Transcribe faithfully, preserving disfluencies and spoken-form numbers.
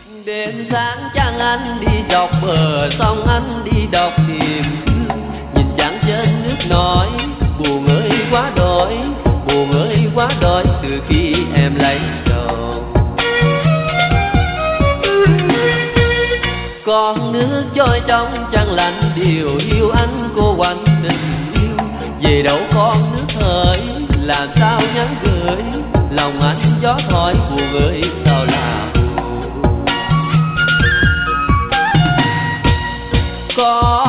Đêm sáng trăng anh đi dọc bờ sông, anh đi đọc tìm nhìn trăng trên nước nổi. Buồn ơi quá đỗi, buồn ơi quá đỗi từ khi em lấy chồng. Con nước trôi trong trăng lạnh điều hiu anh cô quạnh tình yêu. Về đâu con nước hỡi làm sao nhắn gửi, lòng anh gió thổi buồn ơi sao là buồn. Có